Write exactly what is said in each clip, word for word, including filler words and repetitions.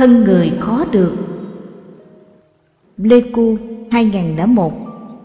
thân người khó được. Pleiku hai nghìn lẻ một.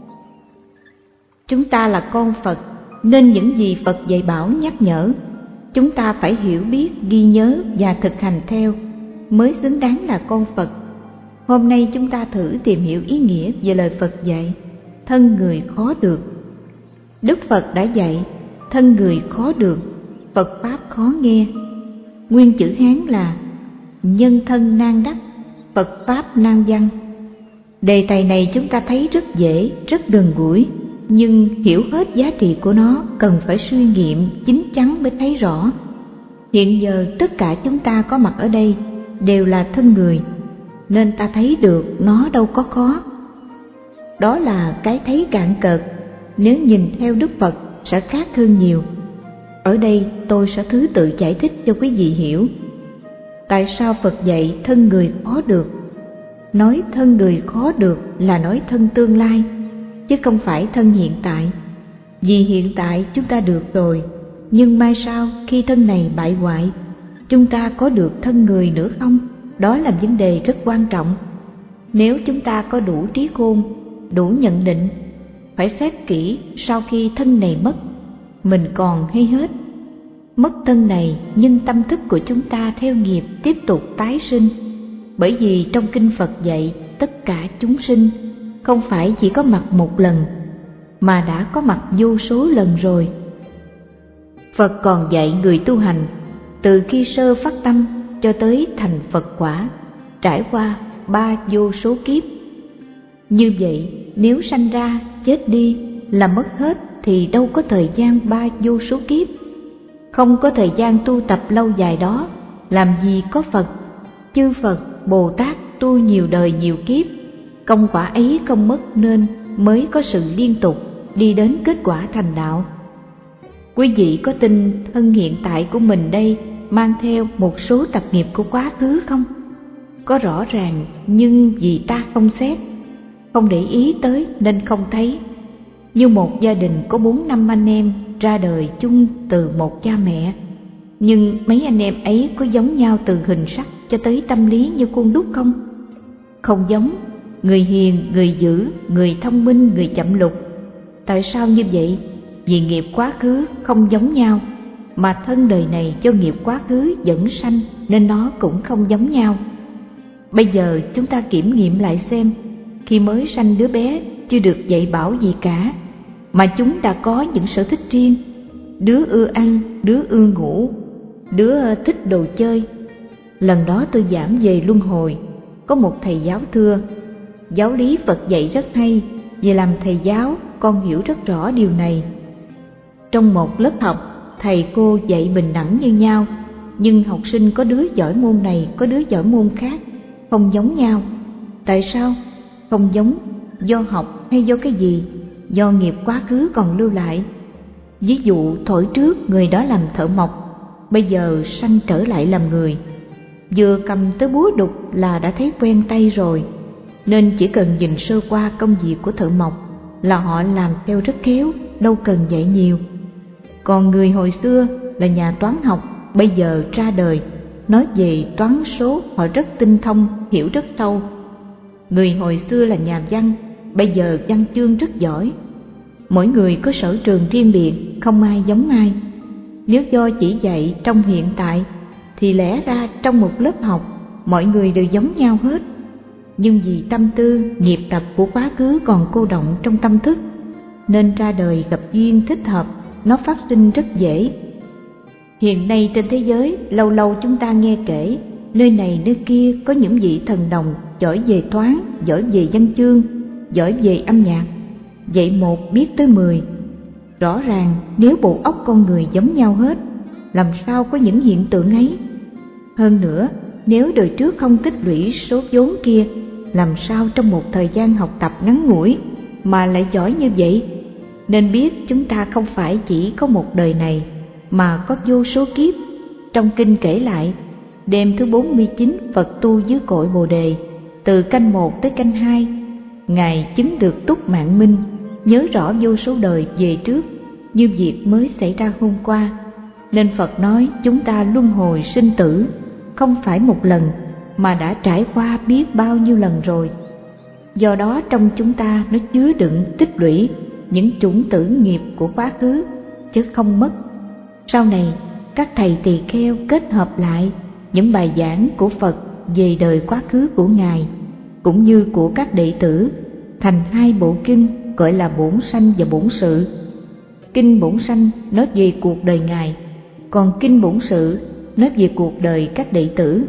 Chúng ta là con Phật, nên những gì Phật dạy bảo nhắc nhở, chúng ta phải hiểu biết, ghi nhớ và thực hành theo, mới xứng đáng là con Phật. Hôm nay chúng ta thử tìm hiểu ý nghĩa về lời Phật dạy, thân người khó được. Đức Phật đã dạy, thân người khó được, Phật Pháp khó nghe. Nguyên chữ Hán là nhân thân nan đắc, Phật Pháp nan văn. Đề tài này chúng ta thấy rất dễ, rất gần gũi, nhưng hiểu hết giá trị của nó cần phải suy nghiệm chín chắn mới thấy rõ. Hiện giờ tất cả chúng ta có mặt ở đây đều là thân người, nên ta thấy được nó đâu có khó. Đó là cái thấy cạn cợt, nếu nhìn theo Đức Phật sẽ khác hơn nhiều. Ở đây tôi sẽ thứ tự giải thích cho quý vị hiểu. Tại sao Phật dạy thân người khó được? Nói thân người khó được là nói thân tương lai, chứ không phải thân hiện tại. Vì hiện tại chúng ta được rồi, nhưng mai sau khi thân này bại hoại, chúng ta có được thân người nữa không? Đó là vấn đề rất quan trọng. Nếu chúng ta có đủ trí khôn, đủ nhận định, phải xét kỹ sau khi thân này mất, mình còn hay hết. Mất thân này nhưng tâm thức của chúng ta theo nghiệp tiếp tục tái sinh. Bởi vì trong kinh Phật dạy tất cả chúng sinh không phải chỉ có mặt một lần, mà đã có mặt vô số lần rồi. Phật còn dạy người tu hành từ khi sơ phát tâm cho tới thành Phật quả, trải qua ba vô số kiếp. Như vậy nếu sanh ra chết đi là mất hết thì đâu có thời gian ba vô số kiếp. Không có thời gian tu tập lâu dài đó, làm gì có Phật. Chư Phật, Bồ Tát tu nhiều đời nhiều kiếp, công quả ấy không mất nên mới có sự liên tục đi đến kết quả thành đạo. Quý vị có tin thân hiện tại của mình đây mang theo một số tập nghiệp của quá khứ không? Có rõ ràng, nhưng vì ta không xét, không để ý tới nên không thấy. Như một gia đình có bốn năm anh em ra đời chung từ một cha mẹ, nhưng mấy anh em ấy có giống nhau từ hình sắc cho tới tâm lý như khuôn đúc không? Không giống. Người hiền, người dữ, người thông minh, người chậm lục. Tại sao như vậy? Vì nghiệp quá khứ không giống nhau, mà thân đời này do nghiệp quá khứ dẫn sanh nên nó cũng không giống nhau. Bây giờ chúng ta kiểm nghiệm lại xem, khi mới sanh đứa bé chưa được dạy bảo gì cả, mà chúng đã có những sở thích riêng. Đứa ưa ăn, đứa ưa ngủ, đứa thích đồ chơi. Lần đó tôi giảng về luân hồi, có một thầy giáo thưa: giáo lý Phật dạy rất hay, về làm thầy giáo con hiểu rất rõ điều này. Trong một lớp học, thầy cô dạy bình đẳng như nhau, nhưng học sinh có đứa giỏi môn này, có đứa giỏi môn khác, không giống nhau. Tại sao? Không giống do học hay do cái gì? Do nghiệp quá khứ còn lưu lại. Ví dụ thổi trước người đó làm thợ mộc, bây giờ sanh trở lại làm người. Vừa cầm tới búa đục là đã thấy quen tay rồi, nên chỉ cần nhìn sơ qua công việc của thợ mộc là họ làm theo rất khéo, đâu cần dạy nhiều. Còn người hồi xưa là nhà toán học, bây giờ ra đời, nói về toán số họ rất tinh thông, hiểu rất sâu. Người hồi xưa là nhà văn, bây giờ văn chương rất giỏi. Mỗi người có sở trường riêng biệt, không ai giống ai. Nếu do chỉ dạy trong hiện tại thì lẽ ra trong một lớp học mọi người đều giống nhau hết. Nhưng vì tâm tư, nghiệp tập của quá khứ còn cô đọng trong tâm thức, nên ra đời gặp duyên thích hợp, nó phát sinh rất dễ. Hiện nay trên thế giới, lâu lâu chúng ta nghe kể nơi này nơi kia có những vị thần đồng giỏi về toán, giỏi về văn chương, giỏi về âm nhạc, dạy một biết tới mười. Rõ ràng nếu bộ óc con người giống nhau hết, làm sao có những hiện tượng ấy? Hơn nữa, nếu đời trước không tích lũy số vốn kia, làm sao trong một thời gian học tập ngắn ngủi mà lại giỏi như vậy? Nên biết chúng ta không phải chỉ có một đời này, mà có vô số kiếp. Trong kinh kể lại, đêm thứ bốn mươi chín Phật tu dưới cội Bồ Đề, từ canh một tới canh hai, Ngài chứng được túc mạng minh, nhớ rõ vô số đời về trước, như việc mới xảy ra hôm qua. Nên Phật nói chúng ta luân hồi sinh tử, không phải một lần, mà đã trải qua biết bao nhiêu lần rồi. Do đó trong chúng ta nó chứa đựng tích lũy những chủng tử nghiệp của quá khứ, chứ không mất. Sau này các thầy tỳ kheo kết hợp lại những bài giảng của Phật về đời quá khứ của Ngài cũng như của các đệ tử thành hai bộ kinh gọi là Bổn Sanh và Bổn Sự. Kinh Bổn Sanh nói về cuộc đời Ngài, còn kinh Bổn Sự nói về cuộc đời các đệ tử.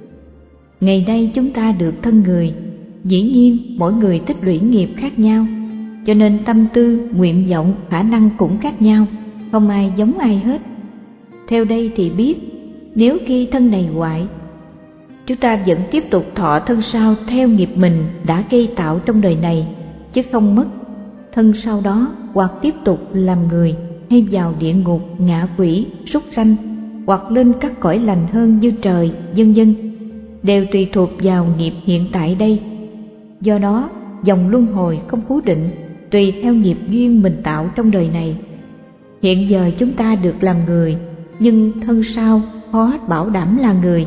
Ngày nay chúng ta được thân người, dĩ nhiên mỗi người tích lũy nghiệp khác nhau, cho nên tâm tư, nguyện vọng, khả năng cũng khác nhau, không ai giống ai hết. Theo đây thì biết, nếu khi thân này hoại, chúng ta vẫn tiếp tục thọ thân sau theo nghiệp mình đã gây tạo trong đời này, chứ không mất. Thân sau đó hoặc tiếp tục làm người, hay vào địa ngục, ngạ quỷ, súc sanh, hoặc lên các cõi lành hơn như trời, vân vân, đều tùy thuộc vào nghiệp hiện tại đây. Do đó, dòng luân hồi không cố định, tùy theo nghiệp duyên mình tạo trong đời này. Hiện giờ chúng ta được làm người, nhưng thân sau khó bảo đảm là người.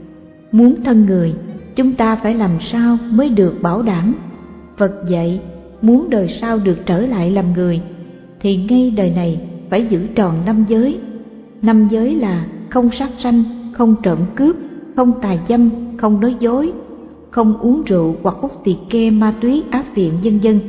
Muốn thân người, chúng ta phải làm sao mới được bảo đảm? Phật dạy, muốn đời sau được trở lại làm người, thì ngay đời này phải giữ tròn năm giới. Năm giới là không sát sanh, không trộm cướp, không tà dâm, không nói dối, không uống rượu hoặc hút tỳ ke, ma túy, ác phiện, vân vân.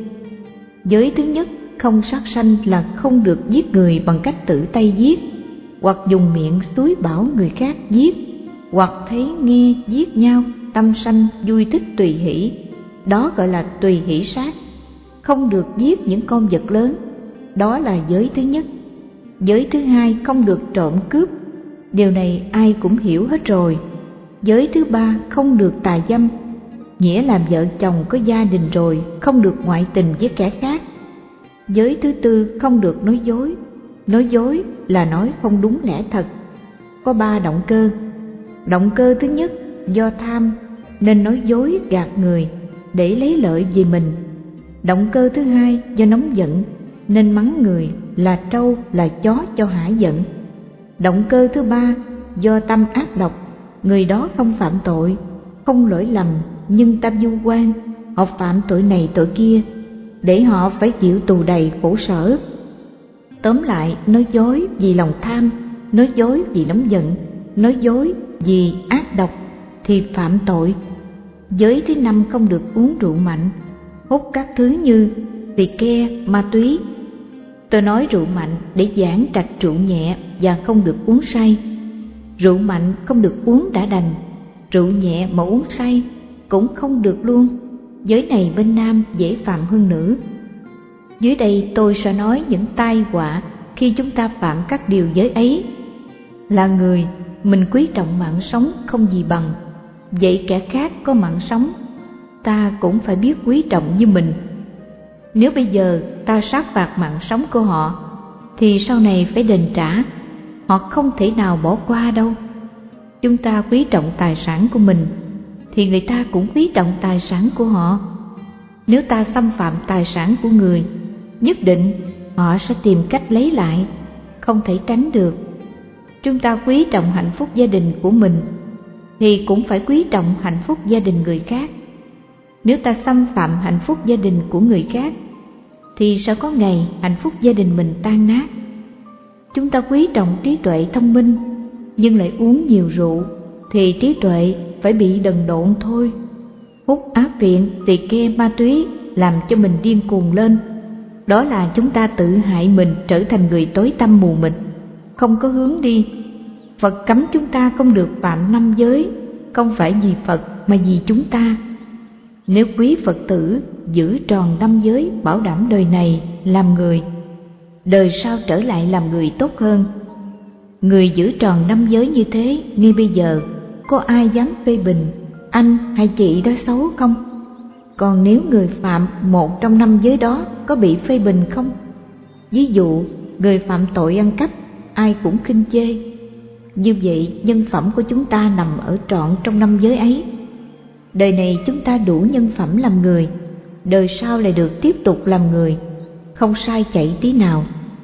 Giới thứ nhất, không sát sanh là không được giết người bằng cách tự tay giết, hoặc dùng miệng xúi bảo người khác giết, hoặc thấy nghe giết nhau, tâm sanh vui thích tùy hỷ, đó gọi là tùy hỷ sát. Không được giết những con vật lớn, đó là giới thứ nhất. Giới thứ hai, không được trộm cướp, điều này ai cũng hiểu hết rồi. Giới thứ ba, không được tà dâm, nghĩa làm vợ chồng có gia đình rồi, không được ngoại tình với kẻ khác. Giới thứ tư, không được nói dối, nói dối là nói không đúng lẽ thật. Có ba động cơ. Động cơ thứ nhất, do tham nên nói dối gạt người để lấy lợi về mình. Động cơ thứ hai, do nóng giận nên mắng người là trâu là chó cho hả giận. Động cơ thứ ba, do tâm ác độc, người đó không phạm tội, không lỗi lầm, nhưng tâm du quan, họ phạm tội này tội kia, để họ phải chịu tù đầy khổ sở. Tóm lại, nói dối vì lòng tham, nói dối vì nóng giận, nói dối vì ác độc thì phạm tội. Giới thứ năm, không được uống rượu mạnh, hút các thứ như tỳ ke, ma túy. Tôi nói rượu mạnh để giảng trạch rượu nhẹ và không được uống say. Rượu mạnh không được uống đã đành, rượu nhẹ mà uống say cũng không được luôn. Giới này bên nam dễ phạm hơn nữ. Dưới đây tôi sẽ nói những tai họa khi chúng ta phạm các điều giới ấy. Là người, mình quý trọng mạng sống không gì bằng, vậy kẻ khác có mạng sống, ta cũng phải biết quý trọng như mình. Nếu bây giờ ta sát phạt mạng sống của họ, thì sau này phải đền trả, họ không thể nào bỏ qua đâu. Chúng ta quý trọng tài sản của mình, thì người ta cũng quý trọng tài sản của họ. Nếu ta xâm phạm tài sản của người, nhất định họ sẽ tìm cách lấy lại, không thể tránh được. Chúng ta quý trọng hạnh phúc gia đình của mình, thì cũng phải quý trọng hạnh phúc gia đình người khác. Nếu ta xâm phạm hạnh phúc gia đình của người khác, thì sẽ có ngày hạnh phúc gia đình mình tan nát. Chúng ta quý trọng trí tuệ thông minh, nhưng lại uống nhiều rượu, thì trí tuệ phải bị đần độn thôi. Hút ác phiện, tỳ ke, ma túy làm cho mình điên cuồng lên, đó là chúng ta tự hại mình, trở thành người tối tăm mù mịt, không có hướng đi. Phật cấm chúng ta không được phạm năm giới, không phải vì Phật mà vì chúng ta. Nếu quý Phật tử giữ tròn năm giới, bảo đảm đời này làm người, đời sau trở lại làm người tốt hơn. Người giữ tròn năm giới như thế, ngay bây giờ có ai dám phê bình anh hay chị đó xấu không? Còn nếu người phạm một trong năm giới đó có bị phê bình không? Ví dụ, người phạm tội ăn cắp, ai cũng khinh chê. Như vậy, nhân phẩm của chúng ta nằm ở trọn trong năm giới ấy. Đời này chúng ta đủ nhân phẩm làm người, đời sau lại được tiếp tục làm người, không sai chạy tí nào.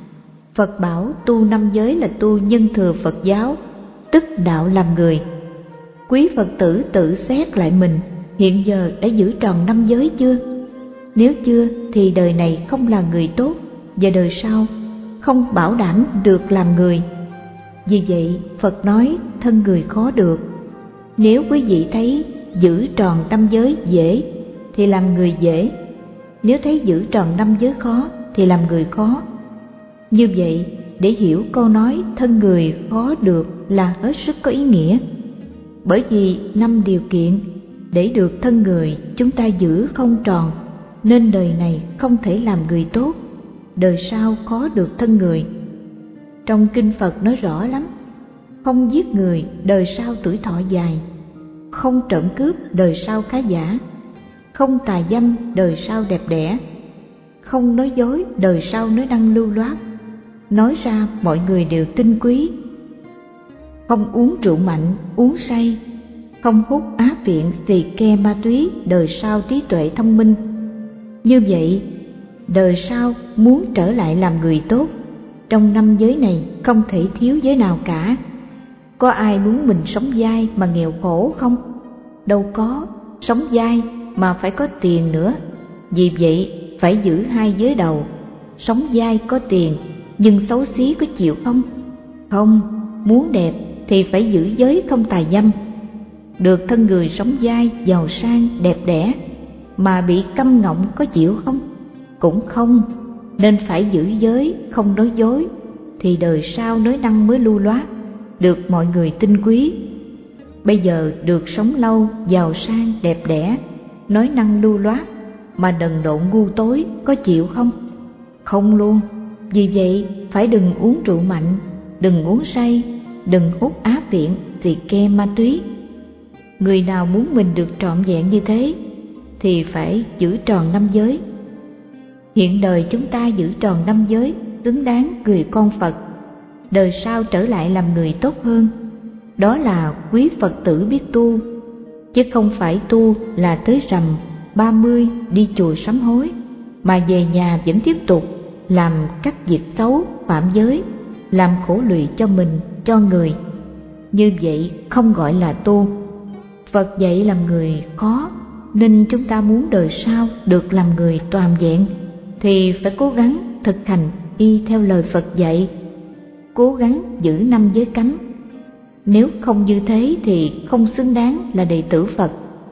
Phật bảo tu năm giới là tu nhân thừa Phật giáo, tức đạo làm người. Quý Phật tử tự xét lại mình hiện giờ đã giữ tròn năm giới chưa? Nếu chưa thì đời này không là người tốt, và đời sau không bảo đảm được làm người. Vì vậy Phật nói thân người khó được. Nếu quý vị thấy giữ tròn năm giới dễ thì làm người dễ, nếu thấy giữ tròn năm giới khó thì làm người khó. Như vậy để hiểu câu nói thân người khó được là hết sức có ý nghĩa. Bởi vì năm điều kiện để được thân người chúng ta giữ không tròn, nên đời này không thể làm người tốt, đời sau khó được thân người. Trong kinh Phật nói rõ lắm: không giết người, đời sau tuổi thọ dài; không trộm cướp, đời sau khá giả; không tà dâm, đời sau đẹp đẽ; không nói dối, đời sau nói năng lưu loát, nói ra mọi người đều tinh quý; không uống rượu mạnh, uống say; không hút á phiện, xì ke, ma túy, đời sau trí tuệ thông minh. Như vậy, đời sau muốn trở lại làm người tốt, trong năm giới này không thể thiếu giới nào cả. Có ai muốn mình sống dai mà nghèo khổ không? Đâu có, sống dai mà phải có tiền nữa. Vì vậy phải giữ hai giới đầu. Sống dai có tiền, nhưng xấu xí có chịu không? Không, muốn đẹp thì phải giữ giới không tà dâm. Được thân người sống dai, giàu sang, đẹp đẽ mà bị câm ngọng có chịu không? Cũng không, nên phải giữ giới không nói dối, thì đời sau nói năng mới lưu loát, được mọi người tinh quý. Bây giờ được sống lâu, giàu sang, đẹp đẽ, nói năng lưu loát mà đần độn ngu tối có chịu không? Không luôn. Vì vậy phải đừng uống rượu mạnh, đừng uống say, đừng hút á phiện, xì ke, ma túy. Người nào muốn mình được trọn vẹn như thế thì phải giữ tròn năm giới. Hiện đời chúng ta giữ tròn năm giới, xứng đáng người con Phật, đời sau trở lại làm người tốt hơn. Đó là quý Phật tử biết tu, chứ không phải tu là tới rằm ba mươi đi chùa sám hối, mà về nhà vẫn tiếp tục làm các việc xấu, phạm giới, làm khổ lụy cho mình, cho người. Như vậy không gọi là tu. Phật dạy làm người khó, nên chúng ta muốn đời sau được làm người toàn vẹn thì phải cố gắng thực hành y theo lời Phật dạy, cố gắng giữ năm giới cấm. Nếu không như thế thì không xứng đáng là đệ tử Phật.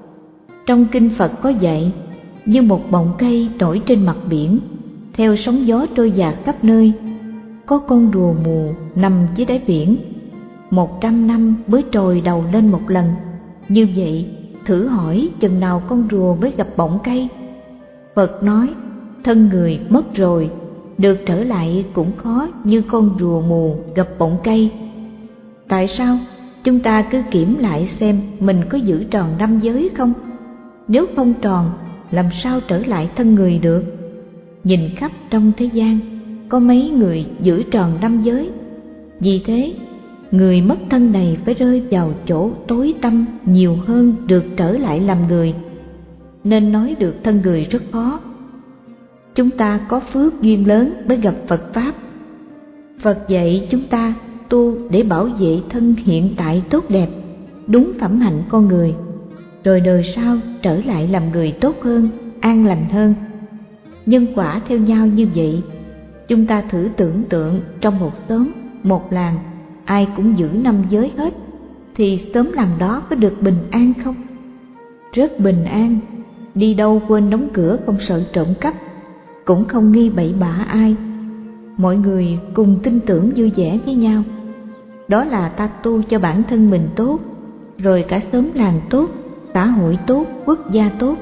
Trong kinh Phật có dạy, như một bọng cây nổi trên mặt biển, theo sóng gió trôi dạt khắp nơi. Có con rùa mù nằm dưới đáy biển, một trăm năm mới trồi đầu lên một lần. Như vậy, thử hỏi chừng nào con rùa mới gặp bọng cây? Phật nói, thân người mất rồi, được trở lại cũng khó như con rùa mù gặp bọng cây. Tại sao? Chúng ta cứ kiểm lại xem mình có giữ tròn năm giới không? Nếu không tròn, làm sao trở lại thân người được? Nhìn khắp trong thế gian, có mấy người giữ tròn năm giới. Vì thế, người mất thân này phải rơi vào chỗ tối tăm nhiều hơn được trở lại làm người. Nên nói được thân người rất khó. Chúng ta có phước duyên lớn mới gặp Phật Pháp. Phật dạy chúng ta tu để bảo vệ thân hiện tại tốt đẹp, đúng phẩm hạnh con người, rồi đời sau trở lại làm người tốt hơn, an lành hơn. Nhân quả theo nhau như vậy. Chúng ta thử tưởng tượng trong một xóm, một làng, ai cũng giữ năm giới hết, thì xóm làng đó có được bình an không? Rất bình an, đi đâu quên đóng cửa, không sợ trộm cắp, cũng không nghi bậy bạ ai. Mọi người cùng tin tưởng vui vẻ với nhau. Đó là ta tu cho bản thân mình tốt, rồi cả xóm làng tốt, xã hội tốt, quốc gia tốt.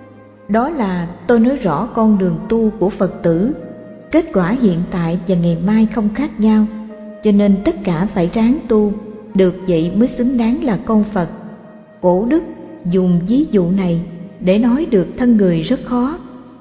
Đó là tôi nói rõ con đường tu của Phật tử. Kết quả hiện tại và ngày mai không khác nhau, cho nên tất cả phải ráng tu, được vậy mới xứng đáng là con Phật. Cổ đức dùng ví dụ này để nói được thân người rất khó.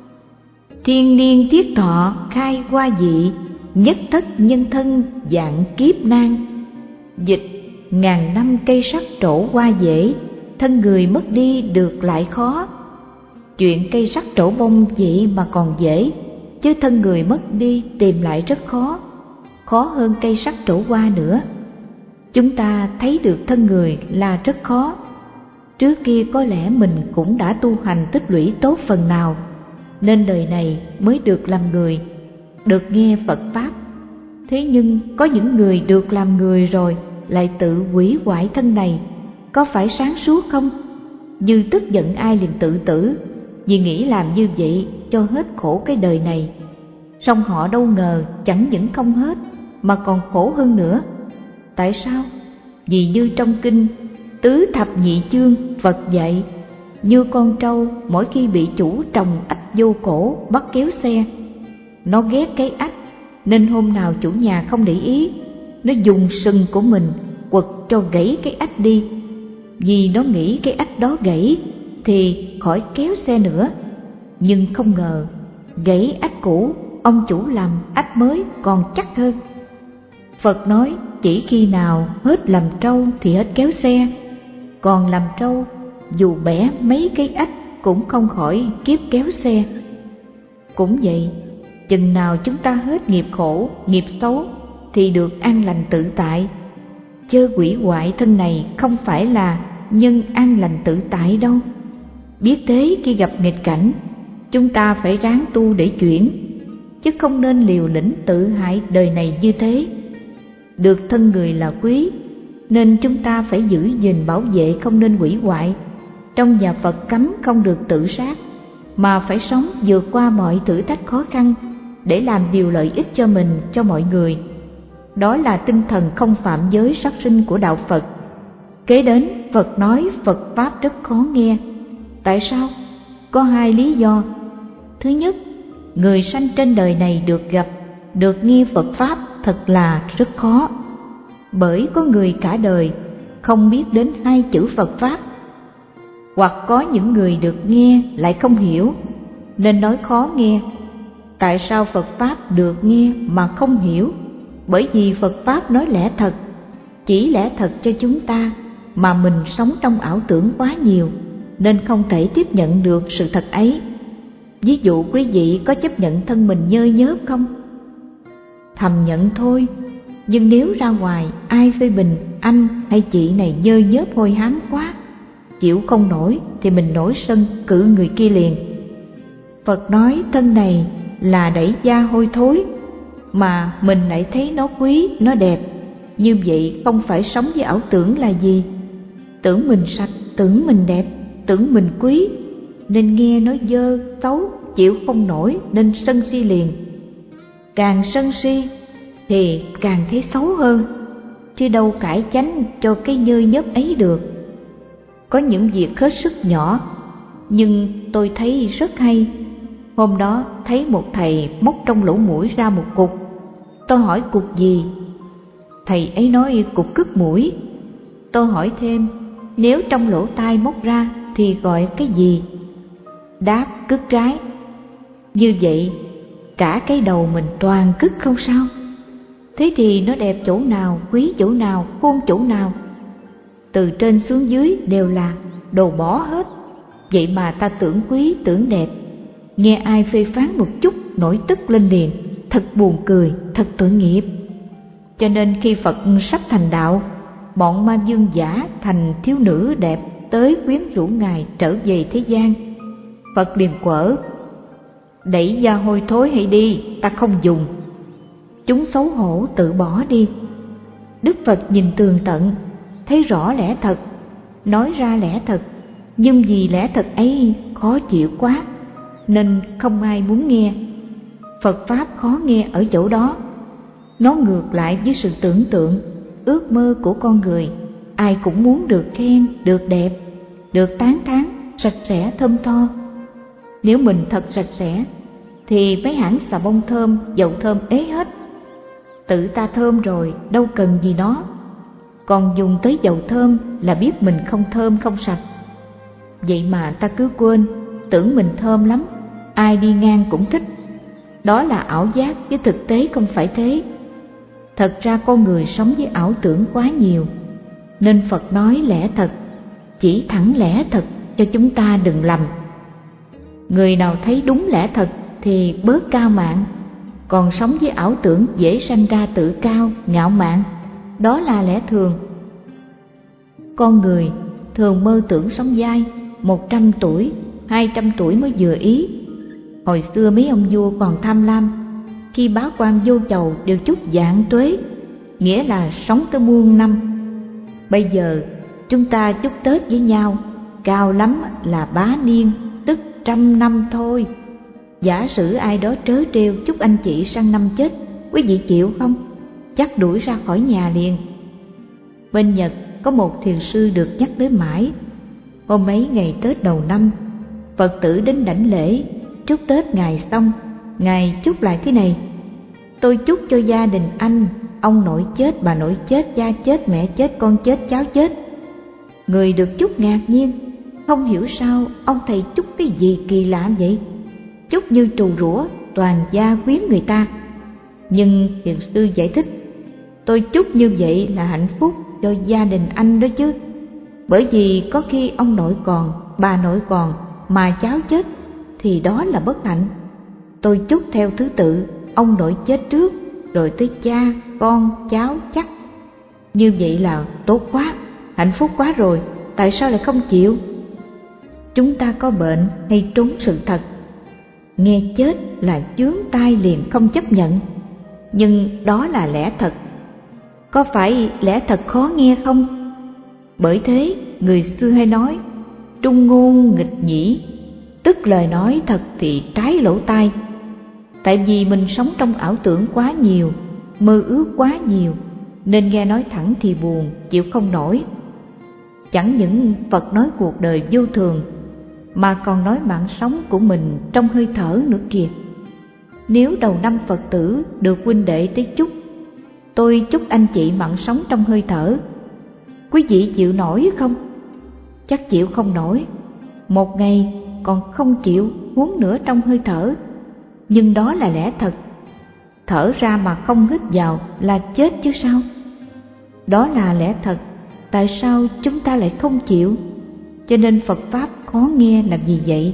Thiên niên tiết thọ khai qua dị, nhất thất nhân thân dạng kiếp nan. Dịch: ngàn năm cây sắt trổ qua dễ, thân người mất đi được lại khó. Chuyện cây sắt trổ bông vậy mà còn dễ, chứ thân người mất đi tìm lại rất khó, khó hơn cây sắt trổ qua nữa. Chúng ta thấy được thân người là rất khó. Trước kia có lẽ mình cũng đã tu hành tích lũy tốt phần nào, nên đời này mới được làm người, được nghe Phật Pháp. Thế nhưng có những người được làm người rồi lại tự hủy hoại thân này, có phải sáng suốt không? Như tức giận ai liền tự tử, vì nghĩ làm như vậy cho hết khổ cái đời này. Song họ đâu ngờ chẳng những không hết mà còn khổ hơn nữa. Tại sao? Vì như trong kinh Tứ Thập Nhị Chương Phật dạy, như con trâu mỗi khi bị chủ trồng ách vô cổ bắt kéo xe, nó ghét cái ách nên hôm nào chủ nhà không để ý, nó dùng sừng của mình quật cho gãy cái ách đi. Vì nó nghĩ cái ách đó gãy thì khỏi kéo xe nữa, nhưng không ngờ gãy ách cũ, ông chủ làm ách mới còn chắc hơn. Phật nói chỉ khi nào hết làm trâu thì hết kéo xe, còn làm trâu dù bẻ mấy cái ách cũng không khỏi kiếp kéo xe. Cũng vậy, chừng nào chúng ta hết nghiệp khổ, nghiệp xấu thì được an lành tự tại. Chớ hủy hoại thân này không phải là nhân an lành tự tại đâu. Biết thế, khi gặp nghịch cảnh, chúng ta phải ráng tu để chuyển, chứ không nên liều lĩnh tự hại đời này như thế. Được thân người là quý, nên chúng ta phải giữ gìn bảo vệ, không nên hủy hoại. Trong nhà Phật cấm không được tự sát, mà phải sống vượt qua mọi thử thách khó khăn để làm điều lợi ích cho mình, cho mọi người. Đó là tinh thần không phạm giới sát sinh của đạo Phật. Kế đến, Phật nói Phật Pháp rất khó nghe. Tại sao? Có hai lý do. Thứ nhất, người sanh trên đời này được gặp, được nghe Phật Pháp thật là rất khó. Bởi có người cả đời không biết đến hai chữ Phật Pháp, hoặc có những người được nghe lại không hiểu, nên nói khó nghe. Tại sao Phật Pháp được nghe mà không hiểu? Bởi vì Phật Pháp nói lẽ thật, chỉ lẽ thật cho chúng ta, mà mình sống trong ảo tưởng quá nhiều, nên không thể tiếp nhận được sự thật ấy. Ví dụ quý vị có chấp nhận thân mình nhơ nhớp không? Thầm nhận thôi, nhưng nếu ra ngoài ai phê bình anh hay chị này nhơ nhớp hôi hám quá, chịu không nổi thì mình nổi sân cự người kia liền. Phật nói thân này là đẩy da hôi thối, mà mình lại thấy nó quý, nó đẹp. Như vậy không phải sống với ảo tưởng là gì? Tưởng mình sạch, tưởng mình đẹp, tưởng mình quý, nên nghe nó dơ, xấu, chịu không nổi nên sân si liền. Càng sân si thì càng thấy xấu hơn, chứ đâu cải chánh cho cái nhơ nhớp ấy được. Có những việc hết sức nhỏ, nhưng tôi thấy rất hay. Hôm đó thấy một thầy móc trong lỗ mũi ra một cục. Tôi hỏi cục gì? Thầy ấy nói cục cứt mũi. Tôi hỏi thêm, nếu trong lỗ tai móc ra thì gọi cái gì? Đáp cứt trái. Như vậy cả cái đầu mình toàn cứt không sao? Thế thì nó đẹp chỗ nào, quý chỗ nào, khôn chỗ nào? Từ trên xuống dưới đều là đồ bỏ hết. Vậy mà ta tưởng quý, tưởng đẹp, nghe ai phê phán một chút nổi tức lên liền, thật buồn cười, thật tội nghiệp. Cho nên khi Phật sắp thành đạo, bọn ma dương giả thành thiếu nữ đẹp tới quyến rũ Ngài trở về thế gian. Phật điềm quở, đẩy da hôi thối hay đi, ta không dùng. Chúng xấu hổ tự bỏ đi. Đức Phật nhìn tường tận, thấy rõ lẽ thật, nói ra lẽ thật, nhưng vì lẽ thật ấy khó chịu quá, nên không ai muốn nghe. Phật Pháp khó nghe ở chỗ đó. Nó ngược lại với sự tưởng tượng, ước mơ của con người. Ai cũng muốn được khen, được đẹp, được tán thán, sạch sẽ, thơm tho. Nếu mình thật sạch sẽ, thì mấy hãng xà bông thơm, dầu thơm ế hết. Tự ta thơm rồi, đâu cần gì nó. Còn dùng tới dầu thơm là biết mình không thơm, không sạch. Vậy mà ta cứ quên, tưởng mình thơm lắm, ai đi ngang cũng thích. Đó là ảo giác, chứ thực tế không phải thế. Thật ra con người sống với ảo tưởng quá nhiều, nên Phật nói lẽ thật, chỉ thẳng lẽ thật cho chúng ta đừng lầm. Người nào thấy đúng lẽ thật thì bớt cao mạn, còn sống với ảo tưởng dễ sanh ra tự cao, ngạo mạn. đó là lẽ thường. Con người thường mơ tưởng sống dai, một trăm tuổi, hai trăm tuổi mới vừa ý. Hồi xưa mấy ông vua còn tham lam, khi bá quan vô chầu đều chúc vạn tuế, nghĩa là sống tới muôn năm. Bây giờ chúng ta chúc Tết với nhau, cao lắm là bá niên, tức trăm năm thôi. Giả sử ai đó trớ trêu chúc anh chị sang năm chết, quý vị chịu không? Chắc đuổi ra khỏi nhà liền. Bên Nhật có một thiền sư được nhắc tới mãi. Hôm ấy ngày Tết đầu năm, Phật tử đến đảnh lễ, chúc Tết Ngài xong, Ngài chúc lại thế này: tôi chúc cho gia đình anh, ông nội chết, bà nội chết, cha chết, mẹ chết, con chết, cháu chết. Người được chúc ngạc nhiên, không hiểu sao ông thầy chúc cái gì kỳ lạ vậy, chúc như trù rủa toàn gia quyến người ta. Nhưng thiền sư giải thích: tôi chúc như vậy là hạnh phúc cho gia đình anh đó chứ, bởi vì có khi ông nội còn, bà nội còn mà cháu chết thì đó là bất hạnh. Tôi chúc theo thứ tự, ông nội chết trước rồi tới cha, con, cháu chắc. Như vậy là tốt quá, hạnh phúc quá rồi, tại sao lại không chịu? Chúng ta có bệnh hay trốn sự thật, nghe chết là chướng tai liền không chấp nhận. Nhưng đó là lẽ thật. Có phải lẽ thật khó nghe không? Bởi thế người xưa hay nói trung ngôn nghịch nhĩ, tức lời nói thật thì trái lỗ tai. Tại vì mình sống trong ảo tưởng quá nhiều, mơ ước quá nhiều, nên nghe nói thẳng thì buồn, chịu không nổi. Chẳng những Phật nói cuộc đời vô thường, mà còn nói mạng sống của mình trong hơi thở nữa kìa. Nếu đầu năm Phật tử được huynh đệ tới chúc: tôi chúc anh chị mạng sống trong hơi thở, quý vị chịu nổi không? Chắc chịu không nổi. Một ngày còn không chịu, huống nữa trong hơi thở. Nhưng đó là lẽ thật. Thở ra mà không hít vào là chết chứ sao? Đó là lẽ thật. Tại sao chúng ta lại không chịu? Cho nên Phật Pháp khó nghe là vì vậy.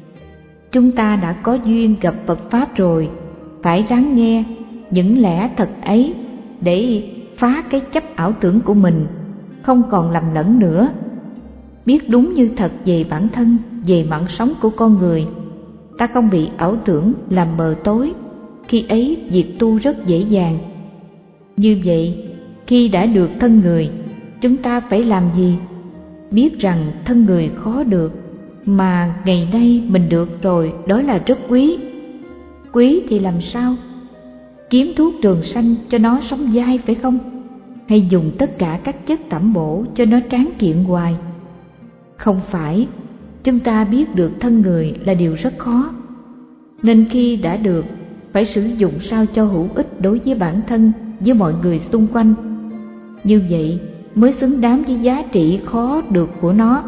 Chúng ta đã có duyên gặp Phật Pháp rồi, phải ráng nghe những lẽ thật ấy để phá cái chấp ảo tưởng của mình, không còn lầm lẫn nữa. Biết đúng như thật về bản thân, về mạng sống của con người, ta không bị ảo tưởng làm mờ tối, khi ấy việc tu rất dễ dàng. Như vậy, khi đã được thân người, chúng ta phải làm gì? Biết rằng thân người khó được, mà ngày nay mình được rồi, đó là rất quý. Quý thì làm sao? Kiếm thuốc trường sanh cho nó sống dai phải không? Hay dùng tất cả các chất tẩm bổ cho nó tráng kiện hoài? Không phải. Chúng ta biết được thân người là điều rất khó, nên khi đã được, phải sử dụng sao cho hữu ích đối với bản thân, với mọi người xung quanh. Như vậy mới xứng đáng với giá trị khó được của nó.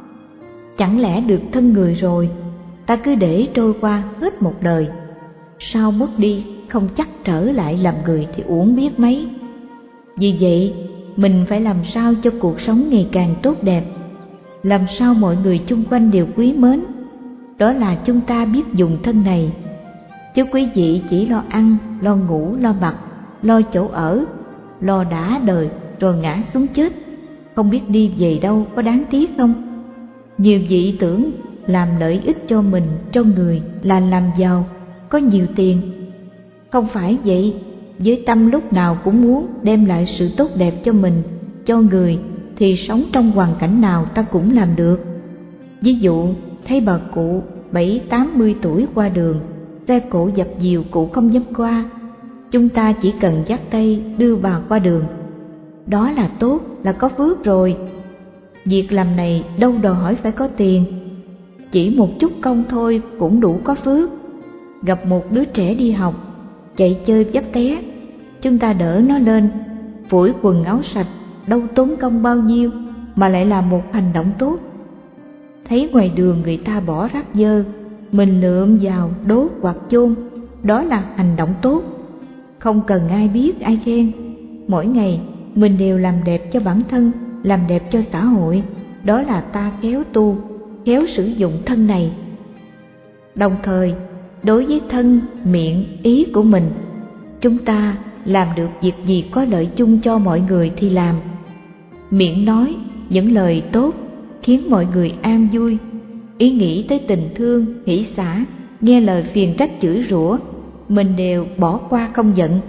Chẳng lẽ được thân người rồi, ta cứ để trôi qua hết một đời, sau mất đi không chắc trở lại làm người thì uổng biết mấy. Vì vậy, mình phải làm sao cho cuộc sống ngày càng tốt đẹp, làm sao mọi người chung quanh đều quý mến. Đó là chúng ta biết dùng thân này. Chứ quý vị chỉ lo ăn, lo ngủ, lo mặc, lo chỗ ở, lo đã đời rồi ngã xuống chết, không biết đi về đâu, có đáng tiếc không? Nhiều vị tưởng làm lợi ích cho mình, cho người là làm giàu, có nhiều tiền. Không phải vậy. Với tâm lúc nào cũng muốn đem lại sự tốt đẹp cho mình, cho người, thì sống trong hoàn cảnh nào ta cũng làm được. Ví dụ, thấy bà cụ bảy tám mươi tuổi qua đường, xe cộ dập dìu cụ không dám qua, chúng ta chỉ cần dắt tay đưa bà qua đường. Đó là tốt, là có phước rồi. Việc làm này đâu đòi hỏi phải có tiền, chỉ một chút công thôi cũng đủ có phước. Gặp một đứa trẻ đi học, chạy chơi vấp té, chúng ta đỡ nó lên, phủi quần áo sạch, đâu tốn công bao nhiêu, mà lại là một hành động tốt. Thấy ngoài đường người ta bỏ rác dơ, mình lượm vào đốt hoặc chôn, đó là hành động tốt. Không cần ai biết, ai khen. Mỗi ngày mình đều làm đẹp cho bản thân, làm đẹp cho xã hội. Đó là ta khéo tu, khéo sử dụng thân này. Đồng thời, đối với thân, miệng, ý của mình, chúng ta làm được việc gì có lợi chung cho mọi người thì làm. Miệng nói những lời tốt khiến mọi người an vui, ý nghĩ tới tình thương, hỷ xả, nghe lời phiền trách chửi rủa, mình đều bỏ qua không giận.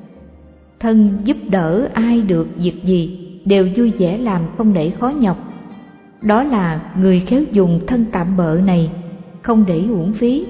Thân giúp đỡ ai được việc gì đều vui vẻ làm không nể khó nhọc. Đó là người khéo dùng thân tạm bợ này, không để uổng phí.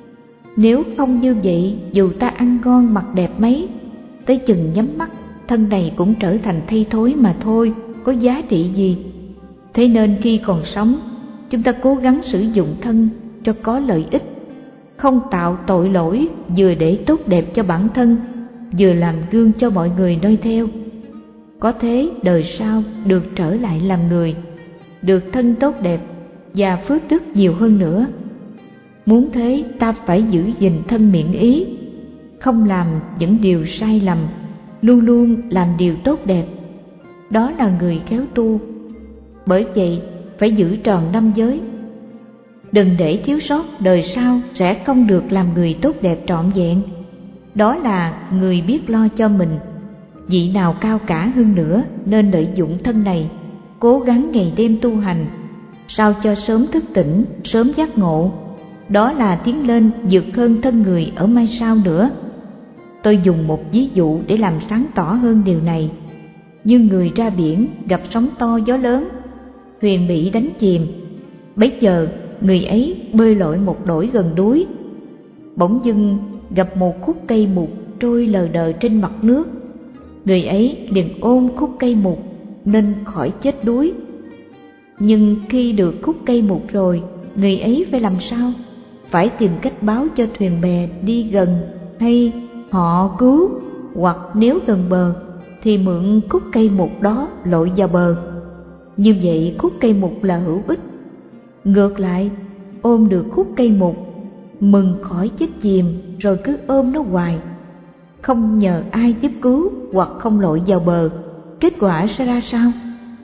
Nếu không như vậy, dù ta ăn ngon mặc đẹp mấy, tới chừng nhắm mắt, thân này cũng trở thành thây thối mà thôi, có giá trị gì. Thế nên khi còn sống, chúng ta cố gắng sử dụng thân cho có lợi ích, không tạo tội lỗi, vừa để tốt đẹp cho bản thân, vừa làm gương cho mọi người noi theo. Có thế đời sau được trở lại làm người, được thân tốt đẹp và phước đức nhiều hơn nữa. Muốn thế, ta phải giữ gìn thân miệng ý, không làm những điều sai lầm, luôn luôn làm điều tốt đẹp. Đó là người khéo tu. Bởi vậy phải giữ tròn năm giới, đừng để thiếu sót, đời sau sẽ không được làm người tốt đẹp trọn vẹn. Đó là người biết lo cho mình. Vị nào cao cả hơn nữa nên lợi dụng thân này, cố gắng ngày đêm tu hành, sao cho sớm thức tỉnh, sớm giác ngộ. Đó là tiến lên vượt hơn thân người ở mai sau nữa. Tôi dùng một ví dụ để làm sáng tỏ hơn điều này. Như người ra biển gặp sóng to gió lớn, thuyền bị đánh chìm. Bấy giờ người ấy bơi lội một đổi gần đuối, bỗng dưng gặp một khúc cây mục trôi lờ đờ trên mặt nước. Người ấy liền ôm khúc cây mục nên khỏi chết đuối. Nhưng khi được khúc cây mục rồi, người ấy phải làm sao? Phải tìm cách báo cho thuyền bè đi gần, hay họ cứu, hoặc nếu gần bờ thì mượn khúc cây mục đó lội vào bờ. Như vậy khúc cây mục là hữu ích. Ngược lại, ôm được khúc cây mục, mừng khỏi chết chìm, rồi cứ ôm nó hoài, không nhờ ai tiếp cứu hoặc không lội vào bờ, kết quả sẽ ra sao?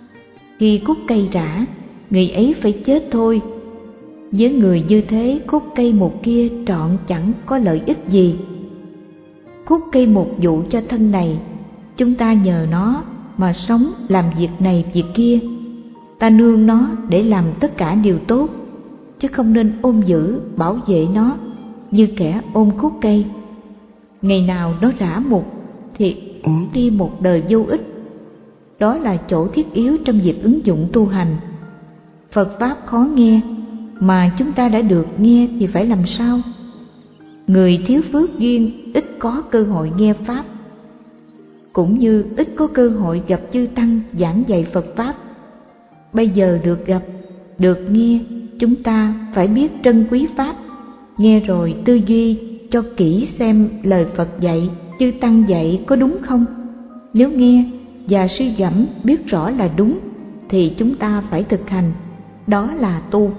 Khi khúc cây rã, người ấy phải chết thôi. Với người như thế, khúc cây mục kia trọn chẳng có lợi ích gì. Khúc cây mục dụ cho thân này, chúng ta nhờ nó mà sống, làm việc này việc kia. Ta nương nó để làm tất cả điều tốt, chứ không nên ôm giữ, bảo vệ nó như kẻ ôm khúc cây. Ngày nào nó rã mục thì đi một đời vô ích. Đó là chỗ thiết yếu trong việc ứng dụng tu hành. Phật Pháp khó nghe, mà chúng ta đã được nghe thì phải làm sao? Người thiếu phước duyên ít có cơ hội nghe Pháp, cũng như ít có cơ hội gặp chư Tăng giảng dạy Phật Pháp. Bây giờ được gặp, được nghe, chúng ta phải biết trân quý Pháp. Nghe rồi tư duy cho kỹ xem lời Phật dạy, chư Tăng dạy có đúng không? Nếu nghe và suy gẫm biết rõ là đúng thì chúng ta phải thực hành, đó là tu.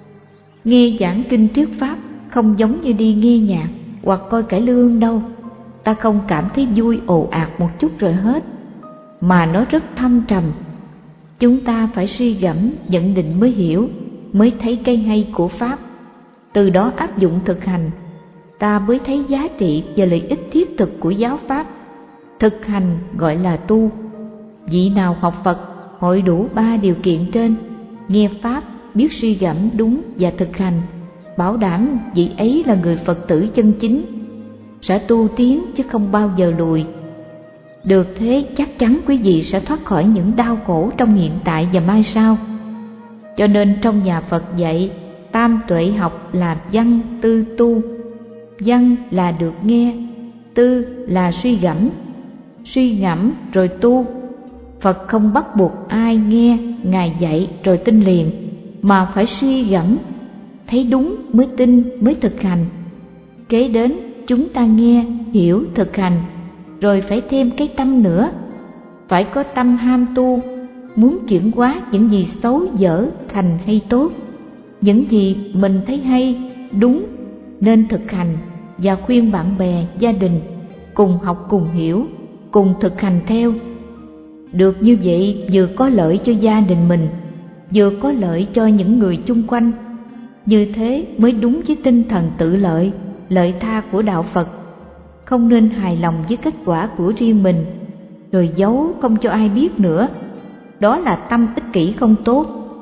Nghe giảng kinh thuyết Pháp không giống như đi nghe nhạc hoặc coi cải lương đâu. Ta không cảm thấy vui ồ ạt một chút rồi hết, mà nó rất thâm trầm. Chúng ta phải suy gẫm, nhận định mới hiểu, mới thấy cái hay của Pháp. Từ đó áp dụng thực hành, ta mới thấy giá trị và lợi ích thiết thực của giáo Pháp. Thực hành gọi là tu. Vị nào học Phật hội đủ ba điều kiện trên, nghe Pháp, biết suy gẫm đúng và thực hành, bảo đảm vị ấy là người Phật tử chân chính, sẽ tu tiến chứ không bao giờ lùi. Được thế, chắc chắn quý vị sẽ thoát khỏi những đau khổ trong hiện tại và mai sau. Cho nên trong nhà Phật dạy, tam tuệ học là văn, tư, tu. Văn là được nghe, tư là suy gẫm, suy ngẫm rồi tu. Phật không bắt buộc ai nghe Ngài dạy rồi tin liền, mà phải suy gẫm, thấy đúng mới tin, mới thực hành. Kế đến chúng ta nghe, hiểu, thực hành, rồi phải thêm cái tâm nữa. Phải có tâm ham tu, muốn chuyển hóa những gì xấu dở thành hay tốt. Những gì mình thấy hay, đúng nên thực hành, và khuyên bạn bè, gia đình cùng học, cùng hiểu, cùng thực hành theo. Được như vậy vừa có lợi cho gia đình mình, vừa có lợi cho những người chung quanh. Như thế mới đúng với tinh thần tự lợi, lợi tha của đạo Phật. không nên hài lòng với kết quả của riêng mình, rồi giấu không cho ai biết nữa. Đó là tâm ích kỷ không tốt.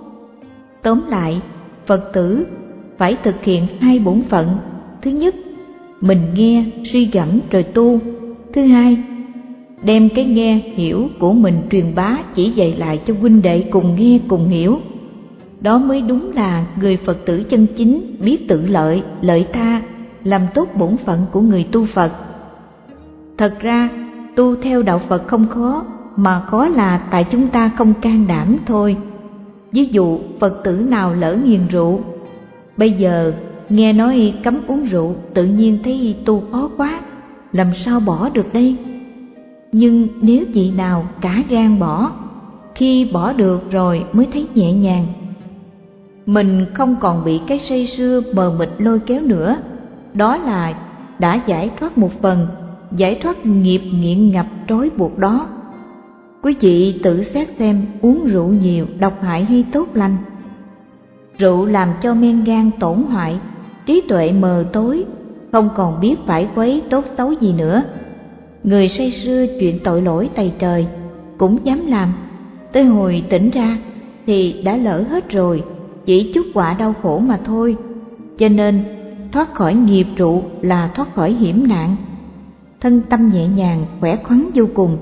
Tóm lại, Phật tử phải thực hiện hai bổn phận. Thứ nhất, mình nghe, suy gẫm rồi tu. Thứ hai, đem cái nghe, hiểu của mình truyền bá chỉ dạy lại cho huynh đệ cùng nghe cùng hiểu. Đó mới đúng là người Phật tử chân chính, biết tự lợi, lợi tha, làm tốt bổn phận của người tu Phật. Thật ra, tu theo đạo Phật không khó, mà khó là tại chúng ta không can đảm thôi. Ví dụ, Phật tử nào lỡ nghiền rượu, bây giờ nghe nói cấm uống rượu, tự nhiên thấy tu khó quá, làm sao bỏ được đây? Nhưng nếu vị nào cả gan bỏ, khi bỏ được rồi mới thấy nhẹ nhàng. Mình không còn bị cái say sưa mờ mịt lôi kéo nữa, đó là đã giải thoát một phần, giải thoát nghiệp nghiện ngập trói buộc đó. Quý vị tự xét xem uống rượu nhiều độc hại hay tốt lành. Rượu làm cho men gan tổn hoại, trí tuệ mờ tối, không còn biết phải quấy tốt xấu gì nữa. Người say sưa chuyện tội lỗi tày trời cũng dám làm, tới hồi tỉnh ra thì đã lỡ hết rồi, chỉ chút quả đau khổ mà thôi. Cho nên thoát khỏi nghiệp rượu là thoát khỏi hiểm nạn, thân tâm nhẹ nhàng, khỏe khoắn vô cùng.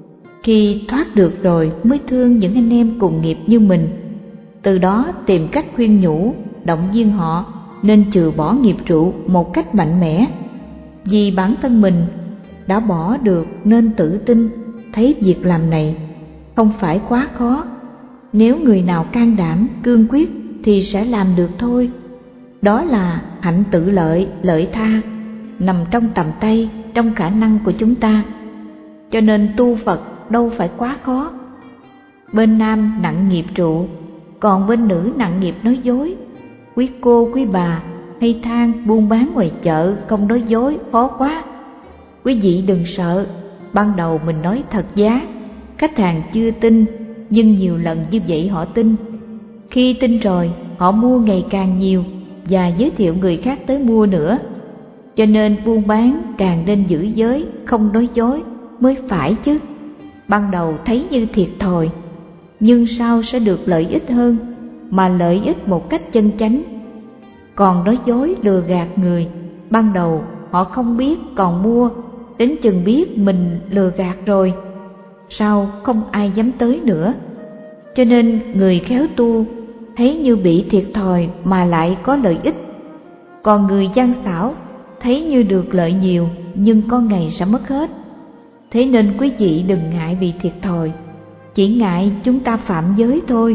Khi thoát được rồi mới thương những anh em cùng nghiệp như mình, từ đó tìm cách khuyên nhủ, động viên họ nên trừ bỏ nghiệp rượu một cách mạnh mẽ. Vì bản thân mình đã bỏ được nên tự tin, thấy việc làm này không phải quá khó. Nếu người nào can đảm, cương quyết thì sẽ làm được thôi. Đó là hạnh tự lợi, lợi tha, nằm trong tầm tay, trong khả năng của chúng ta. Cho nên tu Phật đâu phải quá khó. Bên nam nặng nghiệp rượu, còn bên nữ nặng nghiệp nói dối. Quý cô, quý bà hay than buôn bán ngoài chợ không nói dối khó quá. Quý vị đừng sợ, ban đầu mình nói thật giá, khách hàng chưa tin, nhưng nhiều lần như vậy họ tin. Khi tin rồi, họ mua ngày càng nhiều và giới thiệu người khác tới mua nữa. Cho nên buôn bán càng nên giữ giới, không nói dối mới phải chứ. Ban đầu thấy như thiệt thòi, nhưng sau sẽ được lợi ích hơn, mà lợi ích một cách chân chánh. Còn nói dối lừa gạt người, ban đầu họ không biết còn mua, đến chừng biết mình lừa gạt rồi, sau không ai dám tới nữa. Cho nên người khéo tu thấy như bị thiệt thòi mà lại có lợi ích, còn người gian xảo thấy như được lợi nhiều nhưng có ngày sẽ mất hết. Thế nên quý vị đừng ngại bị thiệt thòi, chỉ ngại chúng ta phạm giới thôi.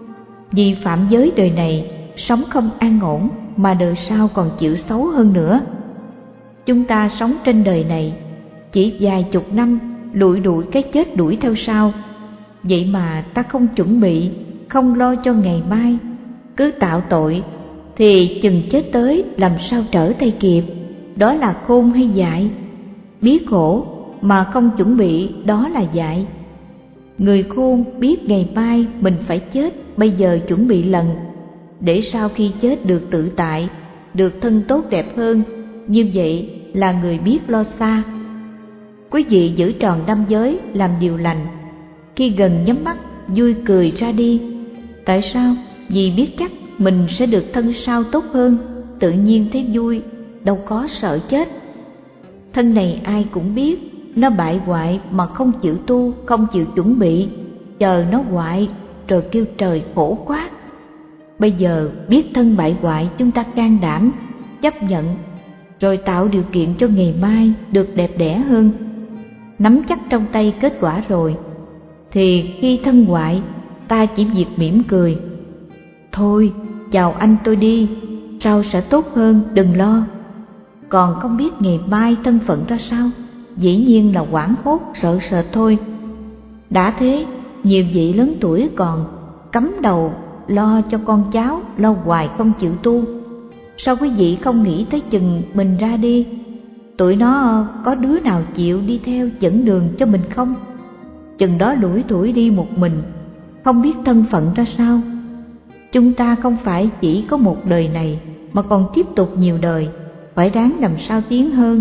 Vì phạm giới đời này sống không an ổn, mà đời sau còn chịu xấu hơn nữa. Chúng ta sống trên đời này chỉ vài chục năm, lụi đuổi cái chết đuổi theo sau. Vậy mà ta không chuẩn bị, không lo cho ngày mai, cứ tạo tội thì chừng chết tới làm sao trở tay kịp. Đó là khôn hay dại? Biết khổ mà không chuẩn bị, đó là dại. Người khôn biết ngày mai mình phải chết, bây giờ chuẩn bị lần, để sau khi chết được tự tại, được thân tốt đẹp hơn. Như vậy là người biết lo xa. Quý vị giữ tròn năm giới, làm điều lành, khi gần nhắm mắt vui cười ra đi. Tại sao? Vì biết chắc mình sẽ được thân sau tốt hơn, tự nhiên thấy vui, đâu có sợ chết. Thân này ai cũng biết nó bại hoại mà không chịu tu, không chịu chuẩn bị, chờ nó hoại rồi kêu trời khổ quá. Bây giờ biết thân bại hoại, chúng ta can đảm chấp nhận, rồi tạo điều kiện cho ngày mai được đẹp đẽ hơn. Nắm chắc trong tay kết quả rồi, thì khi thân hoại, ta chỉ việc mỉm cười. Thôi, chào anh tôi đi, sau sẽ tốt hơn, đừng lo. Còn không biết ngày mai thân phận ra sao, dĩ nhiên là hoảng hốt, sợ sệt thôi. Đã thế, nhiều vị lớn tuổi còn cắm đầu lo cho con cháu, lo hoài không chịu tu. Sao quý vị không nghĩ tới chừng mình ra đi, tụi nó có đứa nào chịu đi theo dẫn đường cho mình không? Chừng đó lủi thủi đi một mình, không biết thân phận ra sao. Chúng ta không phải chỉ có một đời này, mà còn tiếp tục nhiều đời, phải ráng làm sao tiến hơn,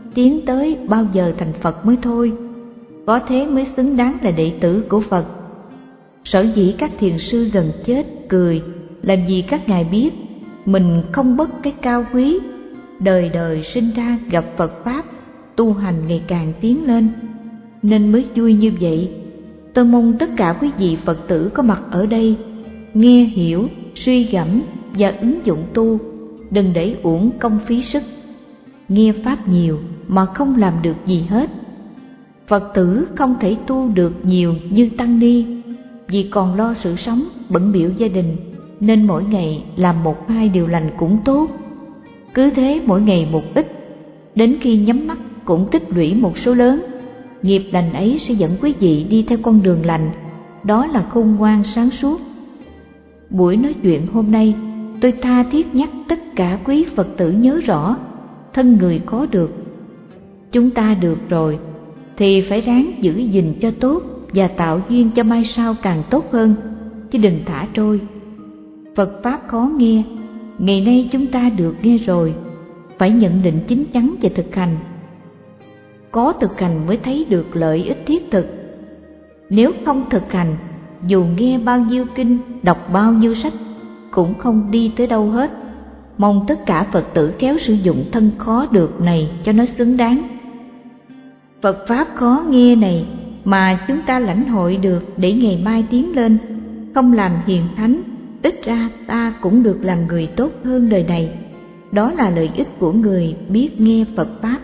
tiến tới bao giờ thành Phật mới thôi. Có thế mới xứng đáng là đệ tử của Phật. Sở dĩ các thiền sư gần chết cười là vì các ngài biết mình không bất cái cao quý, đời đời sinh ra gặp Phật Pháp, tu hành ngày càng tiến lên, nên mới vui như vậy. Tôi mong tất cả quý vị Phật tử có mặt ở đây nghe hiểu, suy gẫm và ứng dụng tu, đừng để uổng công phí sức. Nghe Pháp nhiều mà không làm được gì hết. Phật tử không thể tu được nhiều như tăng ni, vì còn lo sự sống, bận bịu gia đình, nên mỗi ngày làm một hai điều lành cũng tốt. Cứ thế mỗi ngày một ít, đến khi nhắm mắt cũng tích lũy một số lớn. Nghiệp lành ấy sẽ dẫn quý vị đi theo con đường lành, đó là khôn ngoan sáng suốt. Buổi nói chuyện hôm nay, tôi tha thiết nhắc tất cả quý Phật tử nhớ rõ, thân người có được. Chúng ta được rồi, thì phải ráng giữ gìn cho tốt và tạo duyên cho mai sau càng tốt hơn, chứ đừng thả trôi. Phật Pháp khó nghe, ngày nay chúng ta được nghe rồi, phải nhận định chín chắn và thực hành. Có thực hành mới thấy được lợi ích thiết thực. Nếu không thực hành, dù nghe bao nhiêu kinh, đọc bao nhiêu sách, cũng không đi tới đâu hết. Mong tất cả Phật tử khéo sử dụng thân khó được này cho nó xứng đáng. Phật Pháp khó nghe này mà chúng ta lãnh hội được để ngày mai tiến lên, không làm hiền thánh, ít ra ta cũng được làm người tốt hơn đời này. Đó là lợi ích của người biết nghe Phật Pháp.